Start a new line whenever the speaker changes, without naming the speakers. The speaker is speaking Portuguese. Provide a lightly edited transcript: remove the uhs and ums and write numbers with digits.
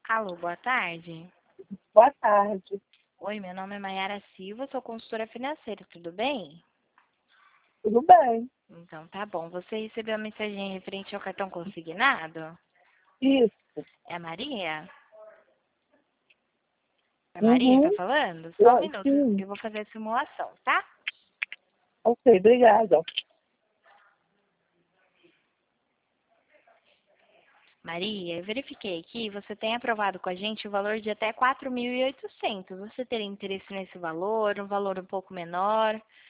Alô, boa tarde.
Boa tarde.
Oi, meu nome é Maiara Silva, sou consultora financeira, tudo bem?
Tudo bem?
Então tá bom. Você recebeu a mensagem referente ao cartão consignado?
Isso.
É a Maria? É a Maria que tá
Uhum.
falando? Só um minuto,
Sim.
eu vou fazer a simulação, tá?
Ok, obrigada.
Maria, eu verifiquei aqui, você tem aprovado com a gente o valor de até 4.800. Você teria interesse nesse valor, um valor um pouco menor?